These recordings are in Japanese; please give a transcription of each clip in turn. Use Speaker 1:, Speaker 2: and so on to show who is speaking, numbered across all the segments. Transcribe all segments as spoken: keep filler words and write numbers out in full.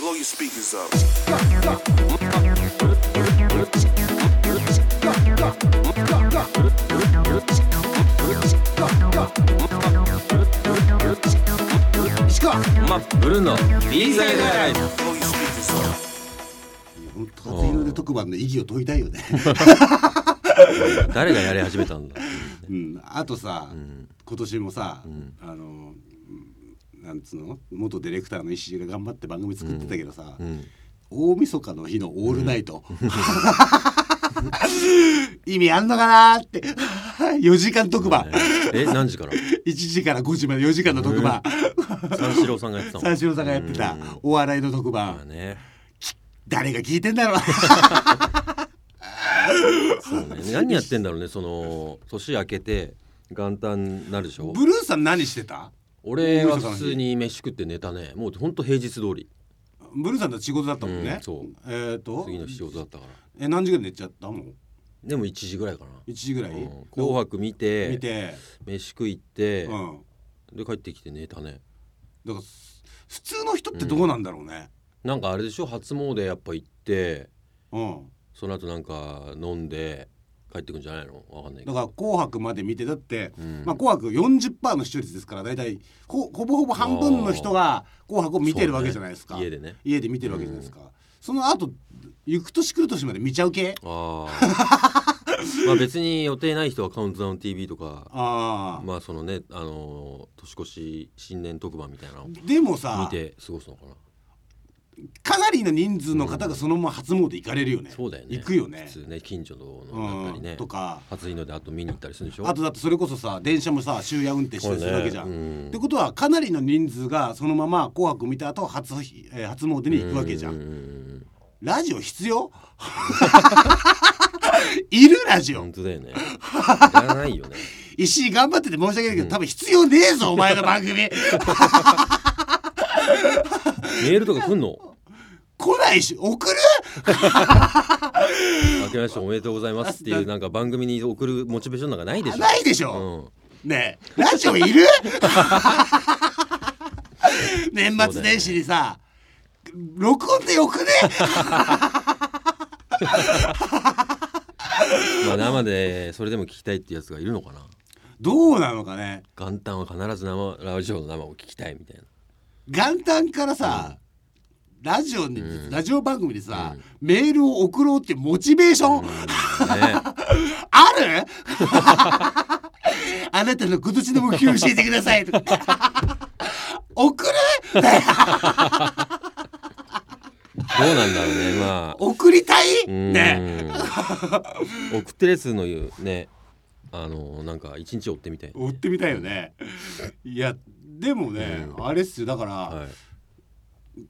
Speaker 1: Blow your speakers up.
Speaker 2: まブルーの B サイドライブ。
Speaker 3: 本当初日の出特番の意義を問いたいよね
Speaker 2: 誰がやり始めたんだ、
Speaker 3: うん、あとさ、
Speaker 2: うん、
Speaker 3: 今年もさ、
Speaker 2: うん、
Speaker 3: あのなんつうの元ディレクターの石井が頑張って番組作ってたけどさ、うんうん、大晦日の日のオールナイト、うん、意味あんのかなってよじかん特番、
Speaker 2: え何時から
Speaker 3: いちじからごじまでよじかんの特番、
Speaker 2: 三四郎さんがやってた
Speaker 3: 三四郎さんがやってたお笑いの特番、ね、誰が聞いてんだろう
Speaker 2: そうね、何やってんだろうね。その年明けて元旦なるでしょ。
Speaker 3: ブルーさん何してた？
Speaker 2: 俺は普通に飯食って寝たね。もうほんと平日通り。
Speaker 3: ブルーさんと仕事だったもんね、
Speaker 2: うん、そう
Speaker 3: えーと
Speaker 2: 次の仕事だったから。
Speaker 3: え何時ぐらい寝ちゃったの？
Speaker 2: でもいちじぐらいかな。
Speaker 3: いちじぐらい、うん、
Speaker 2: 紅白見て
Speaker 3: 見て
Speaker 2: 飯食いって、
Speaker 3: うん、
Speaker 2: で帰ってきて寝たね。
Speaker 3: だから普通の人ってどうなんだろうね、
Speaker 2: うん、なんかあれでしょ、初詣やっぱ行って、
Speaker 3: うん、そ
Speaker 2: の後なんか飲んで帰ってくんじゃないの？わかんないけど。
Speaker 3: だから紅白まで見てだって、うんまあ、紅白 よんじゅっパーセント の視聴率ですから、だいたい ほ, ほぼほぼ半分の人が紅白を見てるわけじゃないですか、
Speaker 2: ね、家でね
Speaker 3: 家で見てるわけじゃないですか、うん、その後行く年来る年まで見ちゃう系。
Speaker 2: あまあ別に予定ない人はカウントダウン ティーブイ とかあまあそのね、あのー、年越し新年特番みたいなの
Speaker 3: でもさ
Speaker 2: 見て過ごすのかな。
Speaker 3: かなりの人数の方がそのまま初詣行かれるよね、うん、
Speaker 2: そうだよね、
Speaker 3: 行くよね
Speaker 2: 普通ね、近所のだったりね、
Speaker 3: うん、とか
Speaker 2: 初日の出あと見に行ったりするでしょ。
Speaker 3: あとだってそれこそさ電車もさ終夜運転したりするわけじゃん、
Speaker 2: ねうん、
Speaker 3: ってことはかなりの人数がそのまま紅白見た後 初,、えー、初詣に行くわけじゃん、うん、ラジオ必要いるラジオ
Speaker 2: 本当だよねいらないよね
Speaker 3: 石井頑張ってて申し訳ないけど、うん、多分必要ねえぞお前の番組メ
Speaker 2: ールとか来んの？
Speaker 3: 来ないし、送る
Speaker 2: 明けましておめでとうございますっていうなんか番組に送るモチベーションなんかないでしょ。
Speaker 3: ないでしょ、うん、ねえラジオいる年末年始にさ、ね、録音でよくね
Speaker 2: まあ生でそれでも聞きたいってやつがいるのかな。
Speaker 3: どうなのかね。
Speaker 2: 元旦は必ず生ラジオの生を聞きたいみたいな。
Speaker 3: 元旦からさ、うん、ラジオに、うん、ラジオ番組でさ、うん、メールを送ろうってモチベーション、うんね、あるあなたの今年の目標教えてくださいとか送る
Speaker 2: どうなんだろうね。まあ
Speaker 3: 送りたいね
Speaker 2: 送ってるやつの言うね、あのなんか一日追ってみたい、
Speaker 3: 追ってみたいよね。いやでもね、うん、あれっすよだから、はい、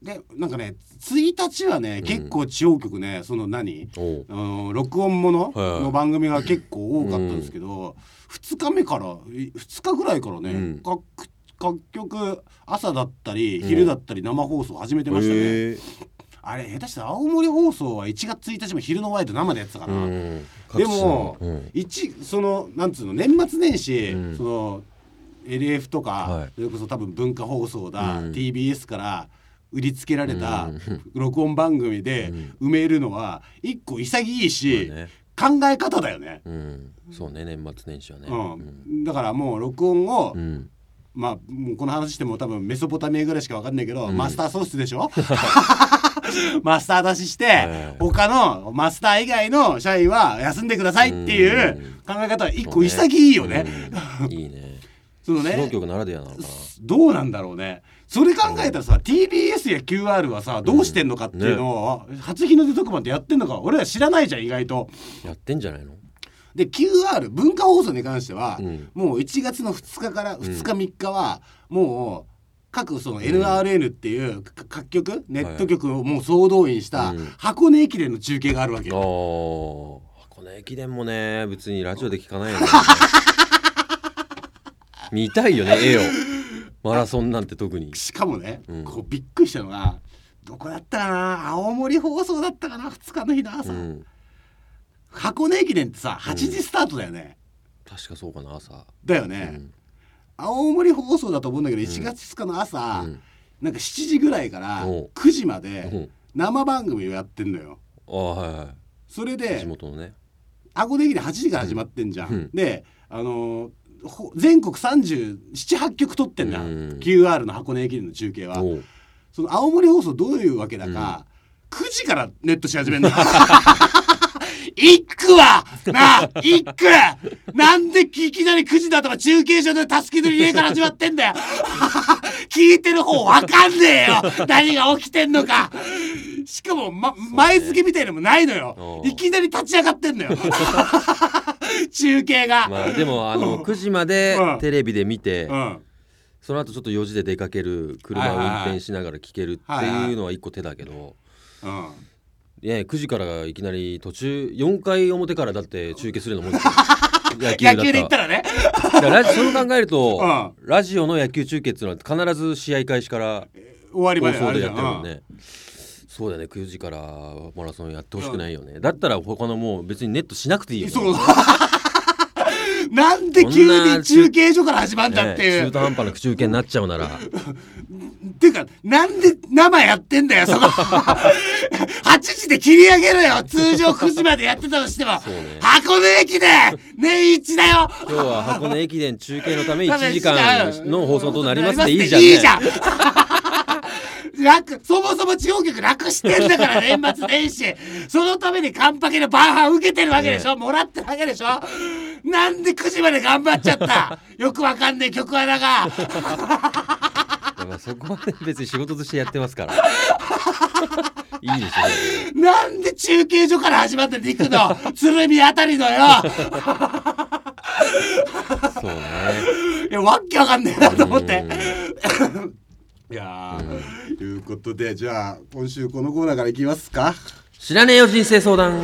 Speaker 3: でなんかねついたちはね、うん、結構地方局ねその何あの録音ものの番組が結構多かったんですけど、うん、ふつかめからふつかぐらいからね、うん、各, 各局朝だったり昼だったり生放送始めてましたね、うん、あれ下手したら青森放送はいちがつついたちも昼のワイド生でやってたかな、うん、でも、うん、一そのなんつうの年末年始、うん、そのエルエフ とか、はい、それこそ多分文化放送だ、うん、ティービーエス から売りつけられた録音番組で埋めるのは一個潔いし、うんね、考え方だよね、
Speaker 2: うん、そうね年末年始はね、
Speaker 3: うんうん、だからもう録音を、うんまあもうこの話しても多分メソポタミアぐらいしか分かんないけど、うん、マスターソースでしょマスター出しして、えー、他のマスター以外の社員は休んでくださいっていう考え方は一個潔いよね、
Speaker 2: うん、いいね
Speaker 3: そのね、
Speaker 2: 地方局ならではなのかな。
Speaker 3: どうなんだろうね。それ考えたらさ、うん、ティービーエス や キューアール はさどうしてんのかっていうのを、うんね、初日の出特番ってやってんのか俺ら知らないじゃん意外と。
Speaker 2: やってんじゃないの。
Speaker 3: で キューアール 文化放送に関しては、うん、もういちがつのふつかからふつかみっかはもう各その エヌアールエヌ っていう各局ネット局をもう総動員した箱根駅伝の中継があるわけよ、
Speaker 2: うん、箱根駅伝もね別にラジオで聞かないよね見たいよね絵をマラソンなんて特に。
Speaker 3: しかもね、うん、こうびっくりしたのがどこだったかな青森放送だったかなふつかの日の朝、うん、箱根駅伝ってさはちじスタートだよね、
Speaker 2: うん、確かそうかな朝
Speaker 3: だよね、うん、青森放送だと思うんだけどいちがつふつかの朝、うん、 なんかしちじぐらいからくじまで生番組をやってんのよ。
Speaker 2: あ、はいはい、
Speaker 3: それで
Speaker 2: 地元のね
Speaker 3: 箱根駅伝はちじから始まってんじゃん、
Speaker 2: うん、
Speaker 3: であのー、全国さんじゅうなな、はちきょく撮ってんだ、うん、キューアール の箱根駅伝の中継は。その青森放送どういうわけだか、うん、くじからネットし始めんのいくわなあいくなんでいきなりくじだとか中継所でたすき取り家から始まってんだよ聞いてる方わかんねえよ何が起きてんのか。しかも、ま、前付けみたいなのもないのよ。いきなり立ち上がってんのよ中継が。
Speaker 2: まあでもあのくじまでテレビで見て、うんうん、その後ちょっとよじで出かける車を運転しながら聞けるっていうのは一個手だけど、はいはいはい、うんいやくじからいきなり途中よんかい表からだって中継するのもんですよ野球だった
Speaker 3: 野球で言ったらね
Speaker 2: だからそれを考えると、うん、ラジオの野球中継っていうのは必ず試合開始から
Speaker 3: 終わりまで
Speaker 2: 放送でやってるもんね、うん、そうだねくじからマラソンやってほしくないよね、うん、だったら他のもう別にネットしなくていいよね。そう
Speaker 3: なんで急に中継所から始まんだっていう、
Speaker 2: ね、中途半端な中継になっちゃうなら
Speaker 3: っていうかなんで生やってんだよそこはちじで切り上げろよ。通常くじまでやってたとしても、ね、箱根駅伝年一だよ。
Speaker 2: 今日は箱根駅伝中継のためいちじかんの放送となりますっていいじゃん、ね、
Speaker 3: いいじゃん楽そもそも地方局楽してんだから年末年始そのためにカンパケのバーハン受けてるわけでしょ、ね、もらってるわけでしょ。なんでくじまで頑張っちゃったよくわかんねえ曲穴が
Speaker 2: そこはね別に仕事としてやってますからいいでし
Speaker 3: ょ。なんで中継所から始まっていくの鶴見あたりのよ
Speaker 2: そうね
Speaker 3: いやわっけわかんねえなと思っていやーということでじゃあ今週このコーナーからいきますか。
Speaker 2: 知らねえよ人生相談。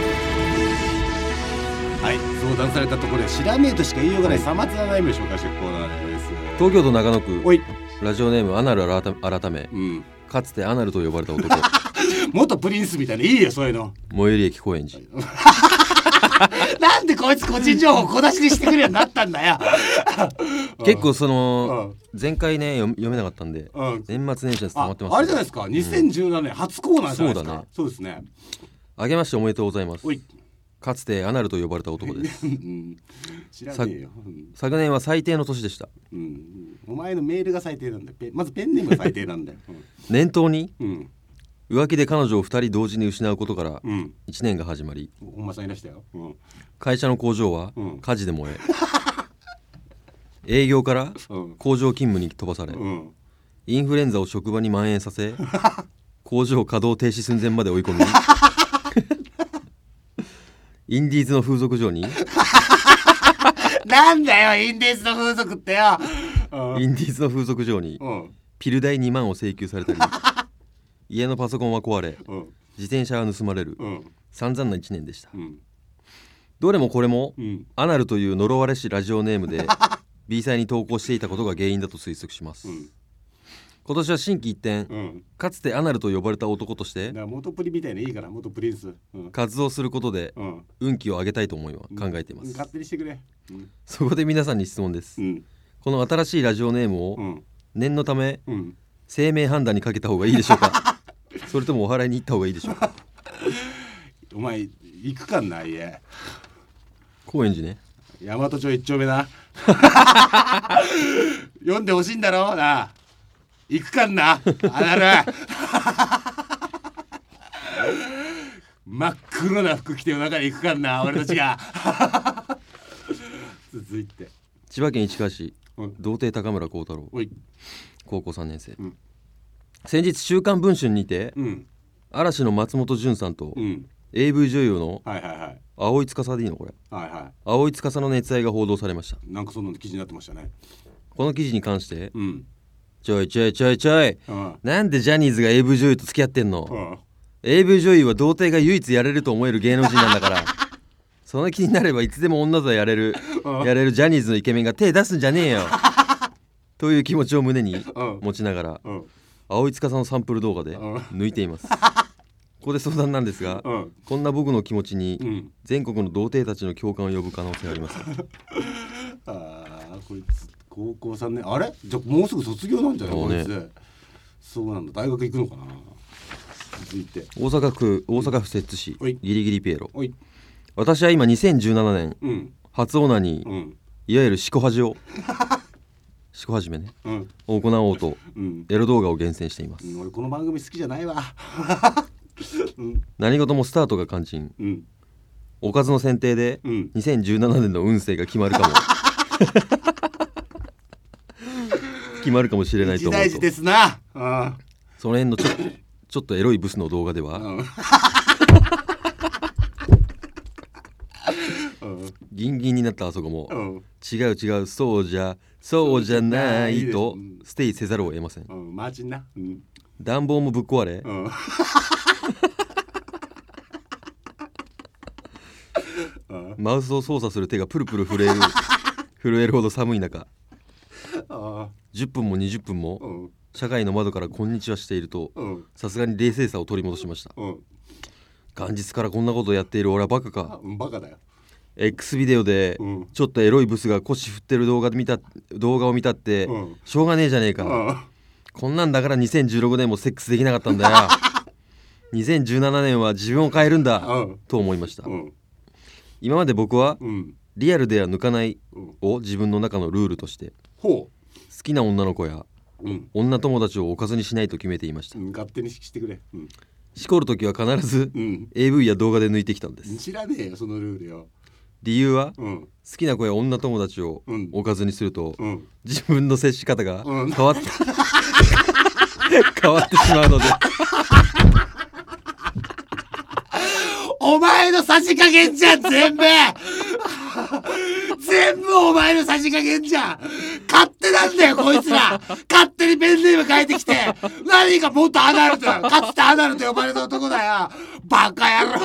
Speaker 3: はい相談されたところで知らねえとしか言いようがないさまつな悩みを紹介していくコーナーです。
Speaker 2: 東京都中野区
Speaker 3: おい
Speaker 2: ラジオネームアナル改め、うん、かつてアナルと呼ばれた男
Speaker 3: 元プリンスみたいないいよそういうの。
Speaker 2: 最寄り駅高円寺
Speaker 3: なんでこいつ個人情報小出しにしてくるようになったんだよ
Speaker 2: 結構その前回ね読めなかったんで、うん、年末年始で溜まってます、ね、
Speaker 3: あ, あれじゃないですかにせんじゅうななねん、うん、初コーナーじゃないですか。そうだねそうですね。
Speaker 2: あげましておめでとうございます。
Speaker 3: おい
Speaker 2: かつてアナルと呼ばれた男です、うん、
Speaker 3: 知らねえよ、うん、
Speaker 2: 昨年は最低の年でした、
Speaker 3: うん、お前のメールが最低なんだよ。まずペンネームが最低なんだよ、うん、
Speaker 2: 念頭に、うん、浮気で彼女をふたり同時に失うことからいちねんが始まり、
Speaker 3: うん、お前さんいらしたよ、うん、
Speaker 2: 会社の工場は火事で燃え、営業から工場勤務に飛ばされ、うん、インフルエンザを職場に蔓延させ工場稼働停止寸前まで追い込みインディーズの風俗嬢に
Speaker 3: なんだよインディーズの風俗ってよ
Speaker 2: インディーズの風俗嬢にピル代にまんを請求されたり家のパソコンは壊れ自転車が盗まれる散々ないちねんでした、うん、どれもこれも、うん、アナルという呪われしラジオネームで B サイに投稿していたことが原因だと推測します、うん、今年は心機一転、うん、かつてアナルと呼ばれた男として
Speaker 3: 元プリみたいないいから元プリンス、
Speaker 2: うん、活動することで、うん、運気を上げたいと思いは考えています、
Speaker 3: うん、勝手にしてくれ、うん、
Speaker 2: そこで皆さんに質問です、うん、この新しいラジオネームを、うん、念のため、うん、生命判断にかけた方がいいでしょうかそれともお祓いに行った方がいいでしょうか
Speaker 3: お前行くかんな家
Speaker 2: 高円寺ね
Speaker 3: 大和町一丁目な読んでほしいんだろうな行くかんなあなる真っ黒な服着て夜中に行くかんな俺たちが続いて
Speaker 2: 千葉県市川市、うん、童貞高村光太郎高校さんねん生、うん、先日週刊文春にて、うん、嵐の松本潤さんと、うん、エーブイ 女優の青井司でいいのこれ、はいはい、青井司の熱愛が報道されました。
Speaker 3: なんかそんな記事になってましたね。
Speaker 2: この記事に関して、うん、ちょいちょいちょいちょい、うん、なんでジャニーズが エーブイ 女優と付き合ってんの、うん、エーブイ 女優は童貞が唯一やれると思える芸能人なんだからその気になればいつでも女とやれる、うん、やれるジャニーズのイケメンが手出すんじゃねえよという気持ちを胸に持ちながら、うん、青井司のサンプル動画で抜いていますここで相談なんですが、うん、こんな僕の気持ちに全国の童貞たちの共感を呼ぶ可能性があります
Speaker 3: あーこいつ高校さんねんあれじゃあもうすぐ卒業なんじゃないこいつ、ね、 そうなんだ。大学行くのかな。続いて
Speaker 2: 大阪府大阪府摂津市、ギリギリピエロ。私は今にせんじゅうななねん、うん、初オナニー、うん、いわゆるシコハジをシコ始めね、うん、を行おうと、うん、エロ動画を厳選しています、
Speaker 3: うん、俺この番組好きじゃないわ、
Speaker 2: うん、何事もスタートが肝心、うん、おかずの選定で、うん、にせんじゅうななねんの運勢が決まるかも決まるかもしれないと思うと。
Speaker 3: 一大事ですな。あ
Speaker 2: その辺のちょちょっとエロいブスの動画では、うんギンギンになったあそこも、うん、違う違うそうじゃそうじゃないとステイせざるを得ません、うん、
Speaker 3: マジな、うん、
Speaker 2: 暖房もぶっ壊れ、うん、マウスを操作する手がプルプル震える震えるほど寒い中じゅっぷんもにじゅっぷんも、うん、社会の窓からこんにちはしているとさすがに冷静さを取り戻しました、うん、元日からこんなことをやっている俺はバカか。
Speaker 3: バカだよ。
Speaker 2: X ビデオでちょっとエロいブスが腰振ってる動画で見た動画を見たってしょうがねえじゃねえか、うん、こんなんだからにせんじゅうろくねんもセックスできなかったんだよにせんじゅうななねんは自分を変えるんだ、うん、と思いました、うん、今まで僕は、うん、リアルでは抜かないを自分の中のルールとして、うん、好きな女の子や、うん、女友達をおかずにしないと決めていました、
Speaker 3: うん、勝手にしてくれ、うん、
Speaker 2: しこるときは必ず、うん、エーブイ や動画で抜いてきたんです。
Speaker 3: 知らねえよそのルールよ。
Speaker 2: 理由は、うん、好きな子や女友達をおかずにすると、うん、自分の接し方が変わって、うん、変わってしまうので
Speaker 3: お前のさじ加減じゃん全部全部お前のさじ加減じゃん。勝手なんだよこいつら。勝手にペンネーム変えてきて何かもっとアナルとかつてアナルと呼ばれた男だよバカ野郎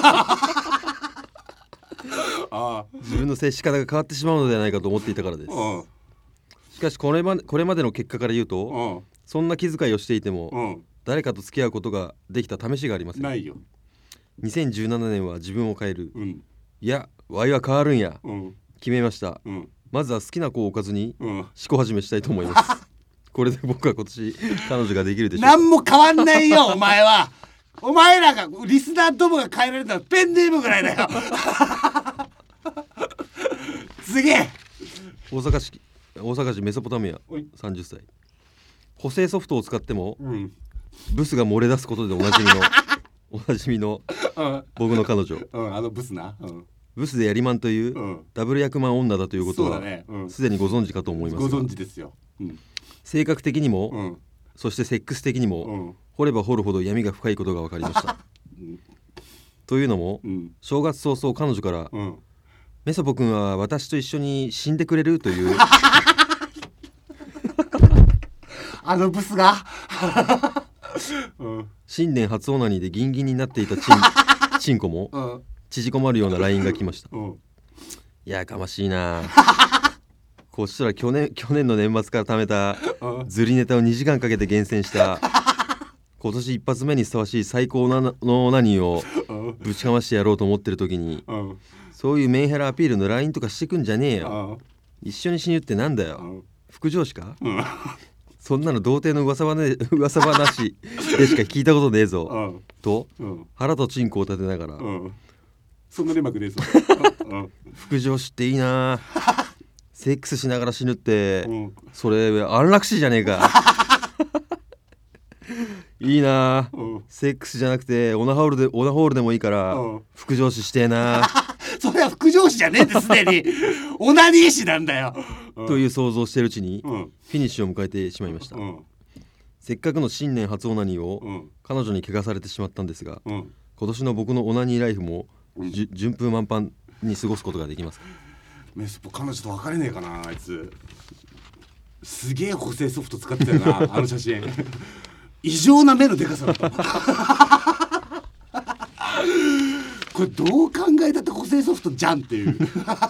Speaker 2: ああ自分の接し方が変わってしまうのではないかと思っていたからです。しかしこれまで、これまでの結果から言うとそんな気遣いをしていても誰かと付き合うことができた試しがありません。
Speaker 3: ないよ。
Speaker 2: にせんじゅうななねんは自分を変える、うん、いやワイは変わるんや、うん、決めました、うん、まずは好きな子をおかずにしこ始めしたいと思いますこれで僕は今年彼女ができるでしょう。
Speaker 3: 何も変わんないよお前は。お前らがリスナーどもが変えられたらペンネームぐらいだよすげえ。
Speaker 2: 大阪市大阪市メソポタミアさんじゅっさい。補正ソフトを使っても、うん、ブスが漏れ出すことでおなじみのおなじみの、うん、僕の彼女、
Speaker 3: うん、あのブスな、うん、
Speaker 2: ブスでやりまんという、うん、ダブル役満女だということはすで、ねうん、にご存知かと思います。
Speaker 3: ご存知ですよ、うん、
Speaker 2: 性格的にも、うん、そしてセックス的にも、うん、掘れば掘るほど闇が深いことが分かりました、うん、というのも、うん、正月早々彼女から、うん、メソポ君は私と一緒に死んでくれるという
Speaker 3: あのブスが
Speaker 2: うん、新年初オナニーでギンギンになっていたチンチンコも、うん、縮こまるような ライン が来ました、うん、やかましいなこっちら去年、去年の年末から貯めたズリネタをにじかんかけて厳選した今年一発目にふさわしい最高のオナニーをぶちかましてやろうと思ってる時に、うん、そういうメンヘラアピールの ライン とかしてくんじゃねえよ、うん、一緒に死ぬってなんだよ、うん、副上司か、うん、そんなの童貞の噂話、噂話でしか聞いたことねえぞ、うん、と、うん、腹とチンコを立てながら、うん、
Speaker 3: そんなにうまくねえぞ
Speaker 2: 副上司っていいなセックスしながら死ぬって、うん、それ安楽死じゃねえかいいな、うん、セックスじゃなくてオナホールでオナホールでもいいから、うん、副上司してえな
Speaker 3: それは副上司じゃねえってすでにオナニー師なんだよ、
Speaker 2: うん、という想像してるうちに、うん、フィニッシュを迎えてしまいました、うん、せっかくの新年初オナニーを、うん、彼女に汚されてしまったんですが、うん、今年の僕のオナニーライフも、うん、順風満帆に過ごすことができます。
Speaker 3: メスポ彼女と別れねえかなあいつ。すげえ補正ソフト使ってたよなあの写真異常な目のでかさだったこれどう考えたって補正ソフトじゃんっていう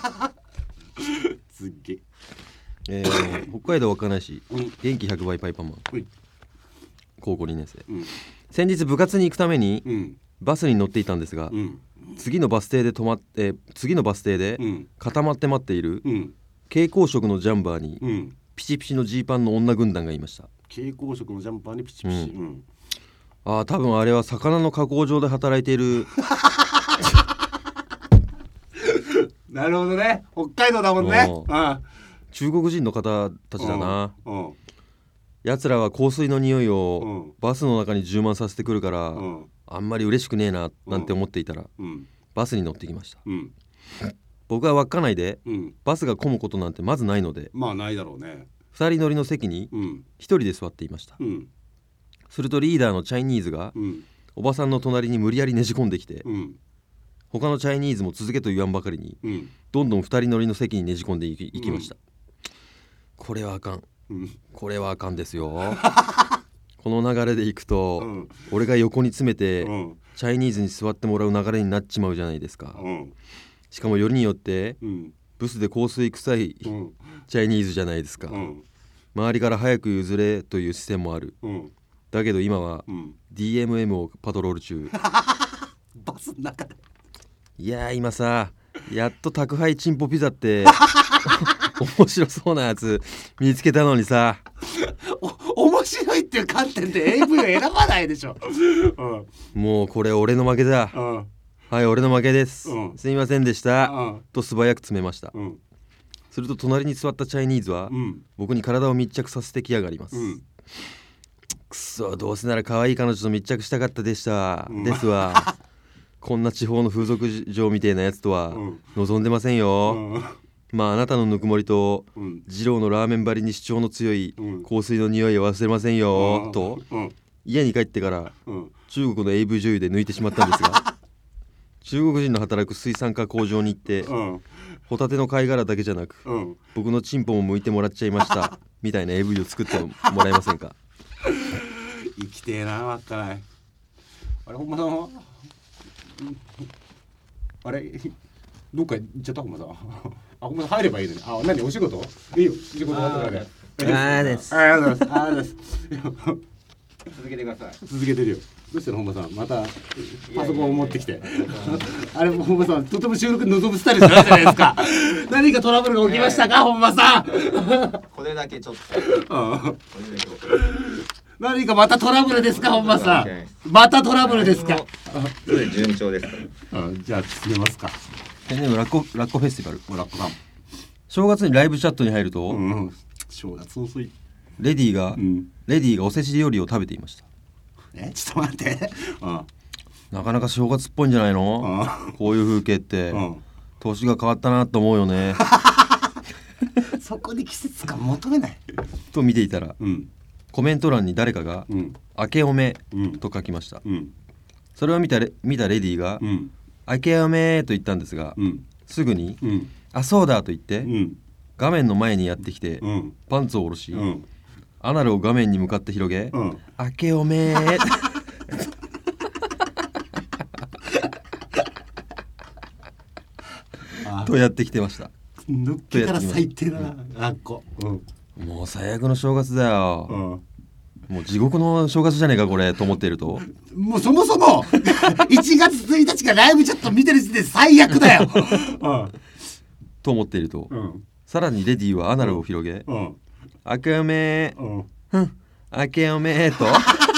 Speaker 3: すっげ
Speaker 2: えー、北海道稚内市、うん、元気ひゃくばいパイパンマン、うん、高校にねん生、うん、先日部活に行くために、うん、バスに乗っていたんですが、うん、次のバス停で止まって、次のバス停で固まって待っている、うん、蛍光色のジャンバーに、うん、ピチピチのジーパンの女軍団がいました。
Speaker 3: 蛍光色のジャンパーにピチピチ、うんうん、
Speaker 2: ああ多分あれは魚の加工場で働いている
Speaker 3: なるほどね、北海道だもんね、うん、
Speaker 2: 中国人の方たちだな、うんうん、やつらは香水の匂いをバスの中に充満させてくるから、うん、あんまり嬉しくねえななんて思っていたら、うん、バスに乗ってきました、うん、僕は稚内で、うん、バスが混むことなんてまずないので、
Speaker 3: まあないだろうね。
Speaker 2: ふたり乗りの席にひとりで座っていました、うん、するとリーダーのチャイニーズが、うん、おばさんの隣に無理やりねじ込んできて、うん、他のチャイニーズも続けと言わんばかりに、うん、どんどんふたり乗りの席にねじ込んでい き, いきました、うん、これはあかん、うん、これはあかんですよこの流れでいくと、うん、俺が横に詰めて、うん、チャイニーズに座ってもらう流れになっちまうじゃないですか、うん、しかもよりによって、うん、ブスで香水臭い、うん、チャイニーズじゃないですか、うん、周りから早く譲れという視線もある、うん、だけど今は、うん、ディーエムエム をパトロール中
Speaker 3: バスの中で
Speaker 2: いや今さやっと宅配チンポピザって面白そうなやつ見つけたのにさ
Speaker 3: お面白いっていう観点で エーブイ を選ばないでしょ、
Speaker 2: うん、もうこれ俺の負けだ、うん、はい俺の負けです、うん、すみませんでした、うん、と素早く詰めました、うん、すると隣に座ったチャイニーズは、うん、僕に体を密着させてきやがります、うん、くそどうせなら可愛い彼女と密着したかったでした、うん、ですわこんな地方の風俗嬢みたいなやつとは望んでませんよ、うん、まああなたのぬくもりと、うん、二郎のラーメン張りに主張の強い香水の匂いは忘れませんよ、うん、と、うん、家に帰ってから、うん、中国の エーブイ 女優で抜いてしまったんですが中国人の働く水産加工場に行って、うん、ホタテの貝殻だけじゃなく、うん、僕のチンポも剥いてもらっちゃいましたみたいな エーブイ を作ってもらえませんか
Speaker 3: 生きてえなわからないあれほんまだなあれどっか行っちゃったほんまさあほんま入ればいいのにあ何お仕事いいよ仕事終わったからね
Speaker 2: あーです
Speaker 3: ありがとうございますあーです続けてください続けてるよどうしたの本間さんまたパソコンを持ってきてあれ本間さんとても収録望むスタイルじゃないじゃないですか何かトラブルが起きましたか本間さん
Speaker 1: これだけちょっと
Speaker 3: 何かまたトラブルですか本間さんまたトラブルですか
Speaker 1: それ順調ですか
Speaker 3: あじゃあ進めますか
Speaker 2: えでもラッコラッコフェスティバル
Speaker 3: ラッコさん
Speaker 2: 正月にライブチャットに入ると、うん、
Speaker 3: 正月遅い
Speaker 2: レディーが、うん、レディーがおせち料理を食べていました
Speaker 3: えちょっと待ってあ
Speaker 2: なかなか正月っぽいんじゃないのこういう風景って年が変わったなと思うよね
Speaker 3: そこで季節感求めない
Speaker 2: と見ていたら、うん、コメント欄に誰かが、うん、明けおめと書きました、うん、それを見たレ、見たレディーが、うん、明けおめと言ったんですが、うん、すぐに、うん、あそうだと言って、うん、画面の前にやってきて、うん、パンツを下ろし、うん、アナルを画面に向かって広げ、うん、明けおめとやってきてました。
Speaker 3: のっけから最低だな、あっこ、
Speaker 2: うん、もう最悪の正月だよ、うん、もう地獄の正月じゃねえかこれと思っていると
Speaker 3: もうそもそもいちがつついたちがライブチャット見てる時点で最悪だよ、うん、
Speaker 2: と思っていると、うん、さらにレディーはアナルを広げ、うん、明けおめー、うん、明けおめーと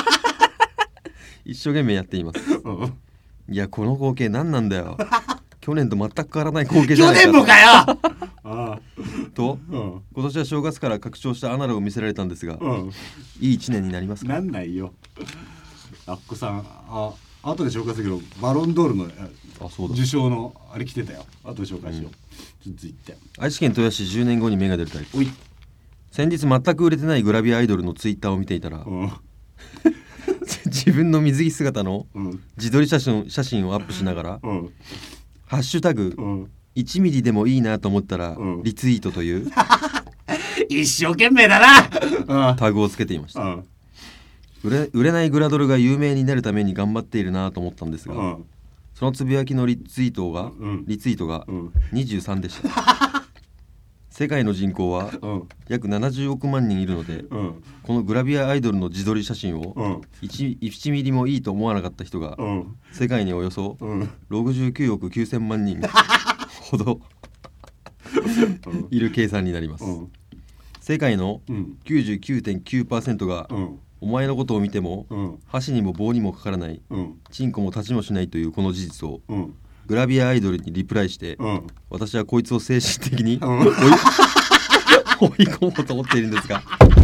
Speaker 2: 一生懸命やっています、うん、いやこの光景何なんだよ去年と全く変わらない光景じゃないか
Speaker 3: 去年もかよ
Speaker 2: あと、うん、今年は正月から拡張したアナルを見せられたんですが、うん、いい一年になりますか。
Speaker 3: なんないよあっこさんあ後で紹介するけどバロンドールのあそうだ受賞のあれ来てたよ後で紹介しよう、うん、続いて
Speaker 2: 愛知県豊田市じゅうねんごに芽が出るタイプ。おい先日全く売れてないグラビアアイドルのツイッターを見ていたら、うん、自分の水着姿の自撮り写真、写真をアップしながら、うん、ハッシュタグ、うん、いちミリでもいいなと思ったら、うん、リツイートという
Speaker 3: 一生懸命だ
Speaker 2: なタグをつけていました、うん、売れ、売れないグラドルが有名になるために頑張っているなと思ったんですが、うん、そのつぶやきのリツイートが、うん、リツイートがにじゅうさんでした、世界の人口は約ななじゅうおくまんにんいるので、うん、このグラビアアイドルの自撮り写真を 1, いちミリもいいと思わなかった人が、うん、世界におよそろくじゅうきゅうおくきゅうせんまんにんほどいる計算になります、うん、 世界の きゅうじゅうきゅうてんきゅうパーセント が、うん、お前のことを見ても、うん、箸にも棒にもかからない、うん、チンコも立ちもしないというこの事実を、うん、グラビアアイドルにリプライして、うん、私はこいつを精神的に、うん、追い追い込もうと思っているんですが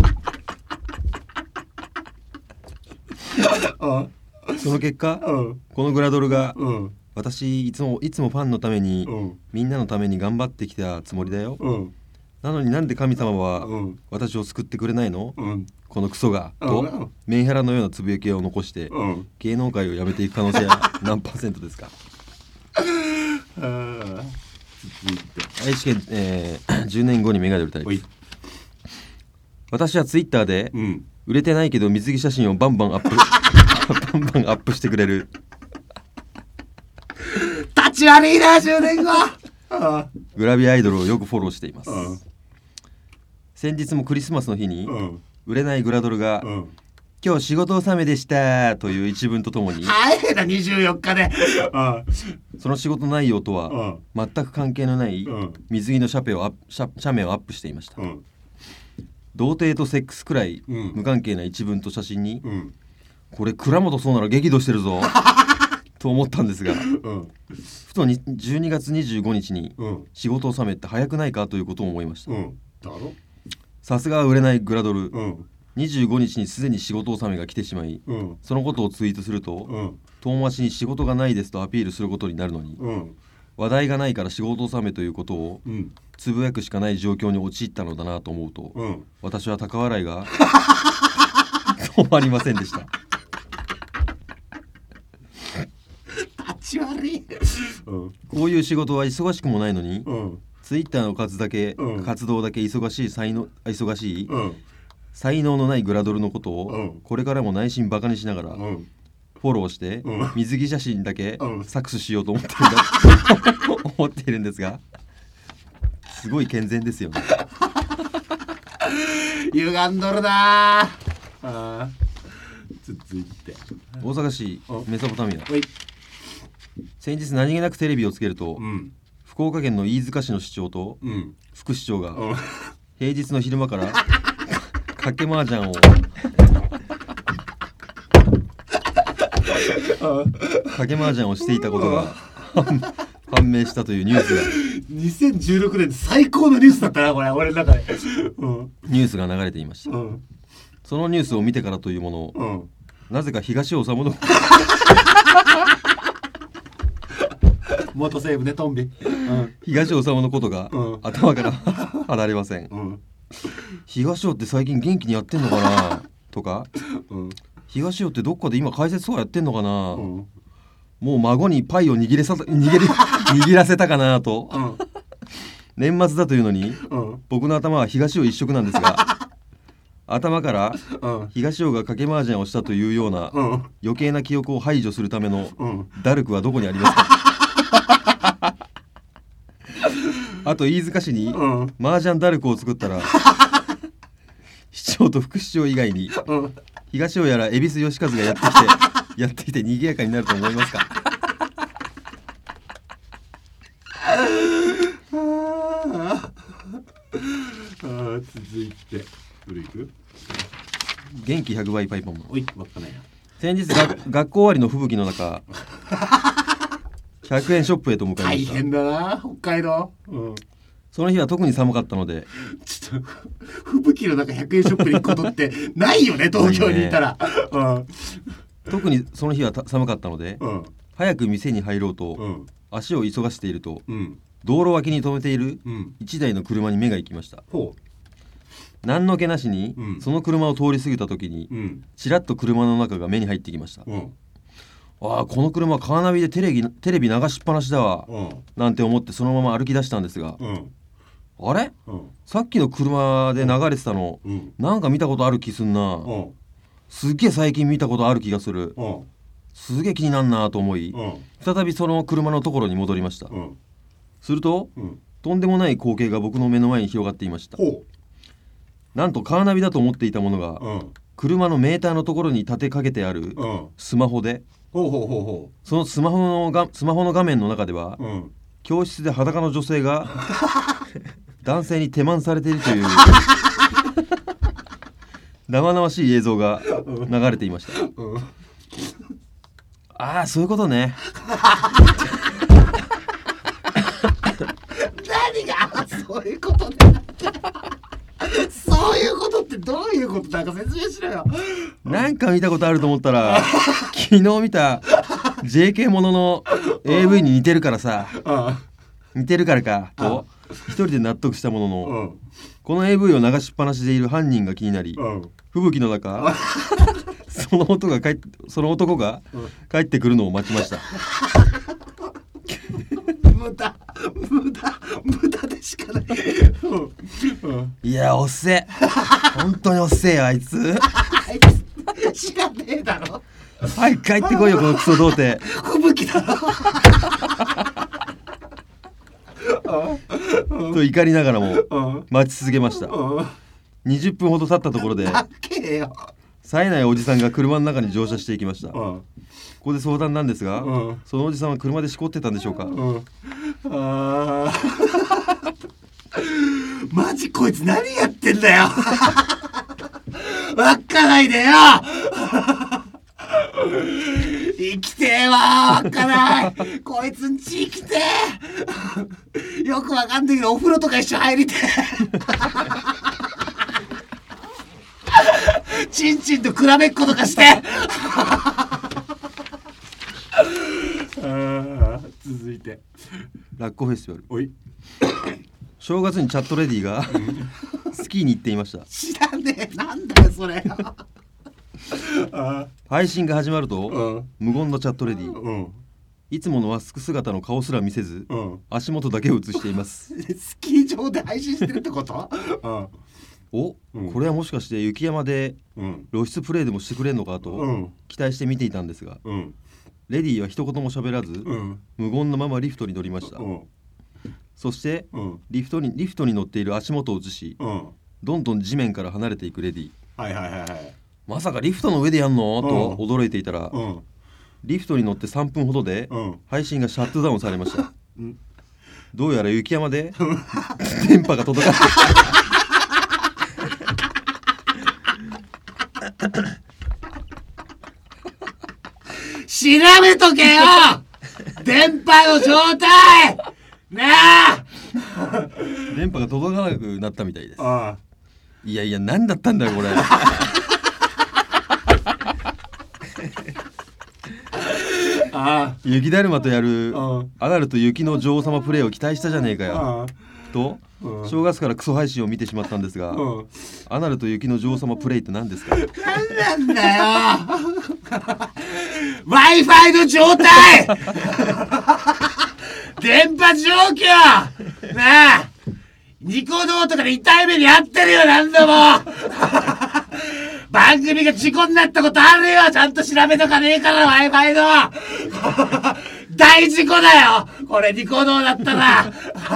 Speaker 2: その結果、うん、このグラドルが、うん、私いつもいつもファンのために、うん、みんなのために頑張ってきたつもりだよ、うん、なのになんで神様は、うん、私を救ってくれないの、うん、このクソが、うん、とメンヘラのようなつぶやきを残して、うん、芸能界を辞めていく可能性は何パーセントですか愛知県、えー、じゅうねんごに芽が出るタイプ。私はツイッターで、うん、売れてないけど水着写真をバンバンアップバンバンアップしてくれる
Speaker 3: 立ち悪いなじゅうねんご
Speaker 2: グラビアアイドルをよくフォローしています。先日もクリスマスの日に、うん、売れないグラドルが、うん、今日仕事納めでしたという一文とともに
Speaker 3: 早いなにじゅうよっかで
Speaker 2: その仕事内容とは全く関係のない水着の写メをアップ、写メをアップしていました、うん、童貞とセックスくらい無関係な一文と写真に、うん、これ倉本そうなら激怒してるぞと思ったんですが、うん、ふとにじゅうにがつにじゅうごにちに仕事納めって早くないかということを思いました、うん、さすが売れないグラドル、うん、にじゅうごにちにすでに仕事納めが来てしまい、うん、そのことをツイートすると、うん、遠回しに仕事がないですとアピールすることになるのに、うん、話題がないから仕事納めということをつぶやくしかない状況に陥ったのだなと思うと、うん、私は高笑いが止まりませんでした
Speaker 3: 立ち悪い、
Speaker 2: うん、こういう仕事は忙しくもないのに、うん、ツイッターの活だけ、うん、活動だけ忙しい才能忙しい、うん、才能のないグラドルのことを、うん、これからも内心バカにしながら、うん、フォローして、うん、水着写真だけ、うん、搾取しようと思っている思っているんですがすごい健全ですよね
Speaker 3: 歪んどるなあ。続いて
Speaker 2: 大阪市メソポタミア。先日何気なくテレビをつけると、うん、福岡県の飯塚市の市長と、うん、副市長が、うん、平日の昼間から賭け麻雀を賭け麻雀をしていたことが判明したというニュースが
Speaker 3: にせんじゅうろくねんで最高のニュースだったなこれ俺の中で、
Speaker 2: うん、ニュースが流れていました、うん、そのニュースを見てからというもの、うん、なぜか東尾治の
Speaker 3: 元西武ねトンビ、うん、
Speaker 2: 東尾治のことが、うん、頭から離れません、うん、東尾って最近元気にやってんのかなとか、うん、東尾ってどっかで今解説とかやってんのかな、うん、もう孫にパイを握れさ握れ握らせたかなと、うん、年末だというのに、うん、僕の頭は東尾一色なんですが頭から東尾が賭け麻雀をしたというような、うん、余計な記憶を排除するための、うん、ダルクはどこにありますかあと飯塚市に、うん、麻雀ダルクを作ったら市長と副市長以外に、うん、東尾やら恵比寿義和がやってきてやってきて賑やかになると思いますか
Speaker 3: あ続いてどれいく
Speaker 2: 元気ひゃくばいパイポンも
Speaker 3: おいばっかね
Speaker 2: 先日が学校終わりの吹雪の中ひゃくえんショップへと向かいました。
Speaker 3: 大変だな北海道、うん、
Speaker 2: その日は特に寒かったので
Speaker 3: ちょっと吹雪の中ひゃくえんショップに行くことってないよね東京にいたら、ねうん、
Speaker 2: 特にその日は寒かったので、うん、早く店に入ろうと、うん、足を急がしていると、うん、道路脇に止めているいちだいの車に目が行きました、うん、何の気なしに、うん、その車を通り過ぎた時に、うん、ちらっと車の中が目に入ってきました、うん、ああこの車カーナビでテレビ、テレビ流しっぱなしだわ、うん、なんて思ってそのまま歩き出したんですが、うん、あれ、うん、さっきの車で流れてたの、うん、なんか見たことある気すんな、うん、すっげえ最近見たことある気がする、うん、すげえ気になんなと思い、うん、再びその車のところに戻りました、うん、すると、うん、とんでもない光景が僕の目の前に広がっていました。なんとカーナビだと思っていたものが、うん、車のメーターのところに立てかけてあるスマホで、うん、ほうほうほうほうそのスマホのがスマホの画面の中では、うん、教室で裸の女性が男性に手満されているという生々しい映像が流れていました、
Speaker 3: うん、
Speaker 2: ああそういうことね
Speaker 3: 何がそういうことねそういうことってどういうことだか説明しろよ。
Speaker 2: なんか見たことあると思ったら昨日見た ジェーケー ものの エーブイ に似てるからさ似てるからかと一人で納得したものの、うん、この エーブイ を流しっぱなしでいる犯人が気になり、うん、吹雪の中その音が帰っその男が帰ってくるのを待ちました
Speaker 3: 無駄無駄無駄でしかない
Speaker 2: いやおっせえ本当におっせえよあいつ
Speaker 3: あいつ知らねえだろ
Speaker 2: 早く帰ってこいよこのクソ童貞
Speaker 3: 吹雪だろ
Speaker 2: と怒りながらも待ち続けました。にじゅっぷんほど経ったところで冴えないおじさんが車の中に乗車していきました。ここで相談なんですが、そのおじさんは車でしこってたんでしょうか。
Speaker 3: あマジこいつ何やってんだよわっかないでよ生きてえわわっかないこいつんち生きてえよくわかんないけどお風呂とか一緒入りてえチンチンと比べっことかしてあ続いて
Speaker 2: ラッコフェスティバル。
Speaker 3: おい
Speaker 2: 正月にチャットレディがスキーに行っていました。
Speaker 3: 知らねえなんだよそれ
Speaker 2: あ配信が始まると、うん、無言のチャットレディ、うん、いつものマスク姿の顔すら見せず、うん、足元だけを映しています
Speaker 3: スキー場で配信してるってこと、うん、
Speaker 2: お、うん、これはもしかして雪山で露出プレイでもしてくれんのかと、うん、期待して見ていたんですが、うん、レディは一言も喋らず、うん、無言のままリフトに乗りました、うん、そして、うん、リフトにリフトに乗っている足元を映し、うん、どんどん地面から離れていくレディ。
Speaker 3: はいはいはいはい。
Speaker 2: まさかリフトの上でやんの、うん、と驚いていたら、うん、リフトに乗ってさんぷんほどで、うん、配信がシャットダウンされました、うん、どうやら雪山で電波が届かない
Speaker 3: 調べとけよ電波の状態ね
Speaker 2: え電波が届かなくなったみたいです。
Speaker 3: ああ
Speaker 2: いやいや何だったんだよこれああ雪だるまとやるアガルと雪の女王様プレイを期待したじゃねえかよと正月からクソ配信を見てしまったんですが、アナルと雪の女王様プレイって何ですか。
Speaker 3: 何なんだよWi-Fi の状態電波状況なあニコ動とかで痛い目に遭ってるよ何度も番組が事故になったことあるよちゃんと調べとかねえから Wi-Fi の大事故だよこれニコ動だったら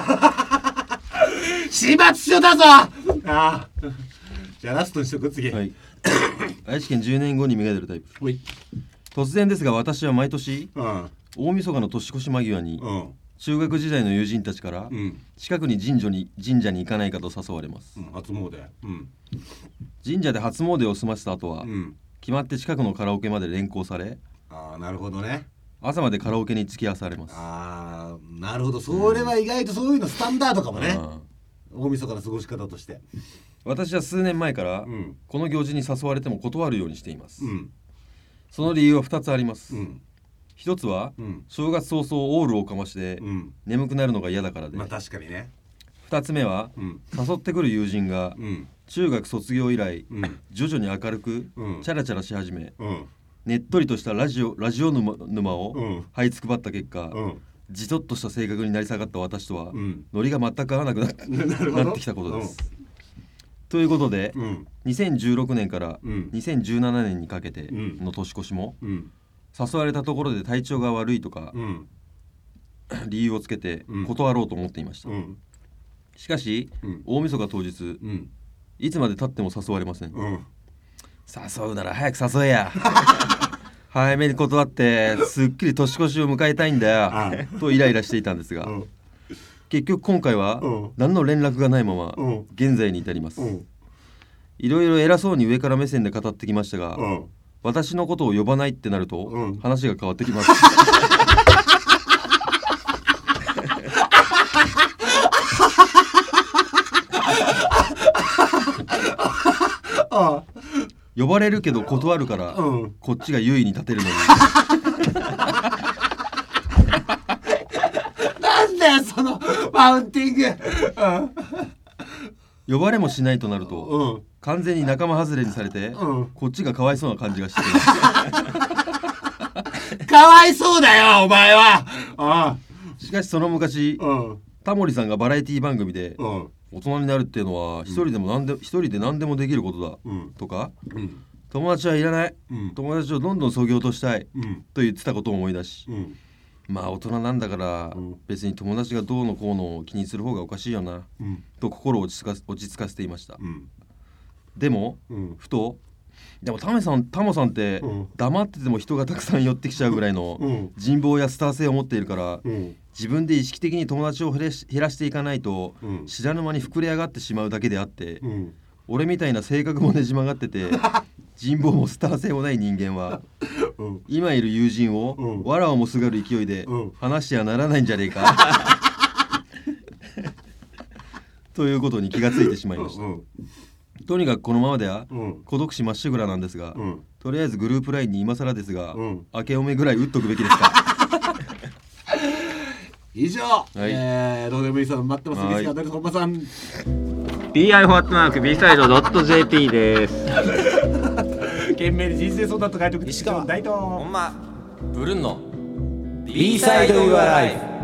Speaker 3: 始末書だぞああじゃあラストにしとく次、はい、
Speaker 2: 愛知県じゅうねんごに芽が出るタイプ。突然ですが私は毎年、うん、大晦日の年越し間際に、うん、中学時代の友人たちから、うん、近くに神社に神社に行かないかと誘われます、
Speaker 3: うん、初詣、うん、
Speaker 2: 神社で初詣を済ませた後は、うん、決まって近くのカラオケまで連行され、
Speaker 3: ああなるほどね
Speaker 2: 朝までカラオケに付き合わされます。
Speaker 3: ああなるほどそれは意外とそういうのスタンダードかもね、うん、大晦日の過ごし方として
Speaker 2: 私は数年前から、うん、この行事に誘われても断るようにしています、うん、その理由はふたつあります、うん、ひとつは、うん、正月早々オールをかまして、うん、眠くなるのが嫌だからで、
Speaker 3: まあ確かにね。
Speaker 2: ふたつめは、うん、誘ってくる友人が、うん、中学卒業以来、うん、徐々に明るく、うん、チャラチャラし始め、うん、ねっとりとしたラジオ、ラジオ沼、沼を、うん、這いつくばった結果、うん、じとっとした性格になり下がった私とは、うん、ノリが全く合わなく な, なってきたことです、うん、ということで、うん、にせんじゅうろくねんからにせんじゅうななねんにかけての年越しも、うん、誘われたところで体調が悪いとか、うん、理由をつけて断ろうと思っていました、うん、しかし、うん、大晦日当日、うん、いつまで経っても誘われません、うん、誘うなら早く誘えや早めに断ってすっきり年越しを迎えたいんだよとイライラしていたんですが、うん、結局今回は何の連絡がないまま現在に至ります、うん、 いろいろ偉そうに上から目線で語ってきましたが、
Speaker 3: うん、
Speaker 2: 私のことを呼ばないってなると、うん、話が変わってきます
Speaker 3: ああ
Speaker 2: 呼ばれるけど断るから、うん、こっちが優位に立てるのに
Speaker 3: なんだよそのマウンティング、
Speaker 2: うん、呼ばれもしないとなると、うん、完全に仲間外れにされて、うん、こっちがかわいそうな感じがして
Speaker 3: かわいそうだよお前は。ああ
Speaker 2: しかしその昔、うん、タモリさんがバラエティ番組で、うん、大人になるっていうのは一人でも何で、うん、一人で何でもできることだ、うん、とか、うん、友達はいらない、うん、友達をどんどん削ぎ落としたい、うん、と言ってたことを思い出し、うん、まあ大人なんだから、うん、別に友達がどうのこうのを気にする方がおかしいよな、うん、と心を落ち着か、落ち着かせていました、うん、でも、うん、ふとでもタメさん、タモさんって、うん、黙ってても人がたくさん寄ってきちゃうぐらいの人望やスター性を持っているから、うん、自分で意識的に友達を減らし、減らしていかないと、うん、知らぬ間に膨れ上がってしまうだけであって、うん、俺みたいな性格もねじ曲がってて人望もスター性もない人間は、うん、今いる友人を、うん、藁をもすがる勢いで、うん、話してはならないんじゃねえかということに気がついてしまいました、うんうん、とにかくこのままでは、うん、孤独死まっしぐらなんですが、うん、とりあえずグループラインに今更ですが、うん、明けおめぐらい打っとくべきですか
Speaker 3: 以上、はい、えー、どうでもいいさん待ってます。ミスカーダル本間さん
Speaker 1: ビーアイ フォアットマーク ビーサイド ドット ジェーピー です
Speaker 3: 懸命に人生相談と書いておく西川大東
Speaker 2: ほんまブルンの
Speaker 3: ビーサイド ユアライフ